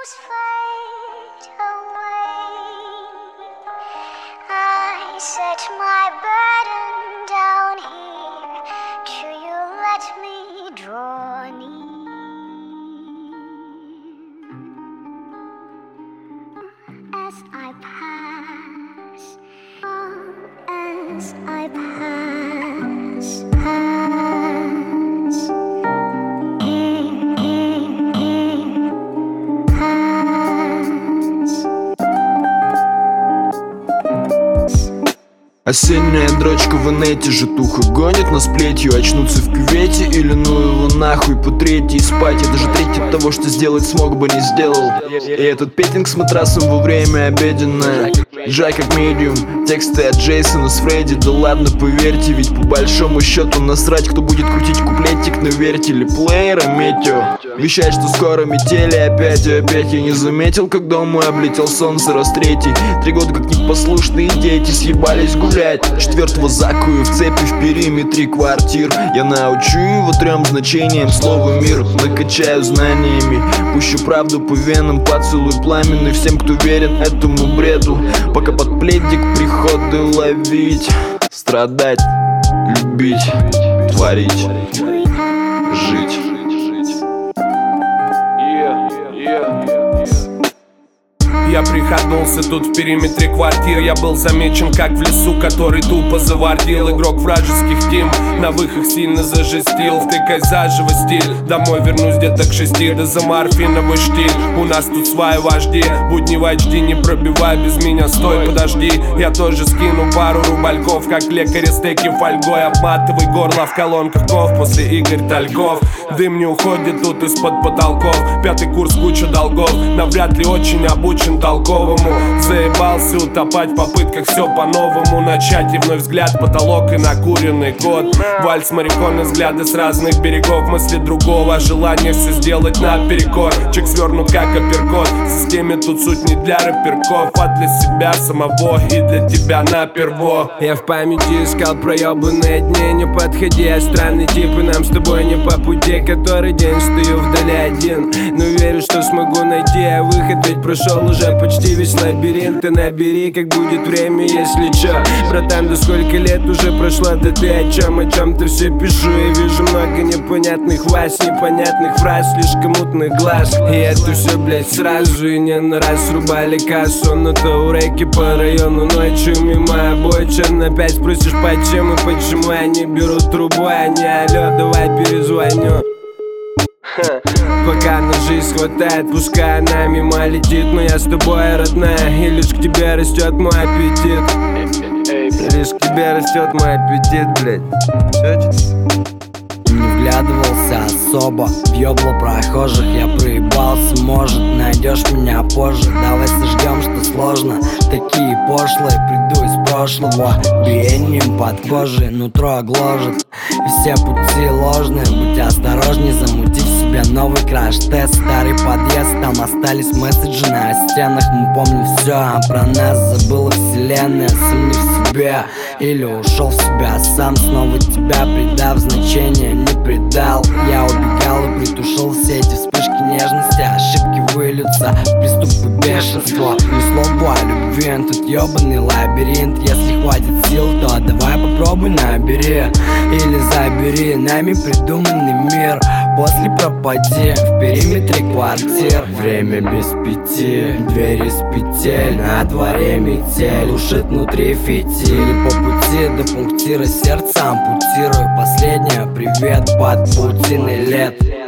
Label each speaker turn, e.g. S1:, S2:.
S1: shadows fade away, I set my burden down here. Do you let me draw near? As I pass, as I pass,
S2: Осенняя дрочка в инете, житуха гонит нас плетью. Очнуться в кювете или ну его нахуй по третьей спать. Я даже треть от того, что сделать смог бы, не сделал. И этот петинг с матрасом во время обеденное. Жай как медиум, тексты от Джейсона с Фредди. Да ладно, поверьте, ведь по большому счету насрать, кто будет крутить куплетик на вертеле плеера метео. Вещать, что скоро метели опять и опять. Я не заметил, когда мой облетел солнце раз третий. 3 года как непослушные дети съебались гулять. 4-го закую в цепи в периметре квартир. Я научу его 3 значениям слова мир. Накачаю знаниями, пущу правду по венам. Поцелуй пламенный всем, кто верен этому бреду. Пока под пледик приходы ловить. Страдать, любить, творить, жить.
S3: Я приходнулся тут в периметре квартир. Я был замечен как в лесу, который тупо завардил. Игрок вражеских тим, на выхах сильно зажестил. Втыкай заживо стиль, домой вернусь где-то к 6. Да за морфиновый штиль, у нас тут свои вожди. Будни в HD, не пробивай без меня, стой, подожди. Я тоже скину пару рубальков, как лекари стеки фольгой. Обматывай горло в колонках ков, после Игорь Тальков. Дым не уходит тут из-под потолков. 5-й курс, куча долгов, навряд ли очень обучен толковому. Заебался утопать в попытках все по-новому начать. И вновь взгляд, потолок и накуренный кот. Вальс, марихуаны, взгляды с разных берегов. Мысли другого, желание все сделать наперекор. Чек свернут как апперкот. В системе тут суть не для рэперков, а для себя самого и для тебя наперво.
S4: Я в памяти искал проебанные дни. Не подходи, а странный тип, и нам с тобой не по пути. Который день стою вдали один, но верю, что смогу найти выход, ведь прошел уже почти весь лабиринт. Ты набери, как будет время, если чё. Братан, да сколько лет уже прошло, да ты о чем-то все пишу. И вижу много непонятных вас, непонятных фраз, слишком мутных глаз. И это все, блять, сразу и не на раз рубали кассу на тауреке по району ночью мимо обочин. Опять спросишь, почему и почему они берут трубу, а не алло, давай перезвоню. Пока на жизнь хватает, пускай она мимо летит. Но я с тобой, родная, и лишь к тебе растет мой аппетит. Лишь к тебе растет мой аппетит, блядь.
S5: Не вглядывался особо в ёбло прохожих. Я проебался, может, найдешь меня позже. Давай сожгем, что сложно. Такие пошлые, приду из прошлого. Биением под кожей, нутро гложет. И все пути ложные, будь осторожней, замути в себе новый краш-тест. Старый подъезд, там остались месседжи на стенах. Мы помним все, а про нас забыла вселенная. Сомни в себе или ушел в себя сам, снова тебя придав значение не предал. Я убегал и притушил все эти вспышки нежности. Ошибки выльются в приступы бешенства. Ни слова о любви, тут ёбаный лабиринт. Если хватит сил, то давай попробуй набери или забери нами придуманный мир. После пропади в периметре квартир. Время без 5, двери с петель. На дворе метель, душит внутри фитиль. По пути до пунктира сердца ампутирую последнее. Привет под паутиной лет.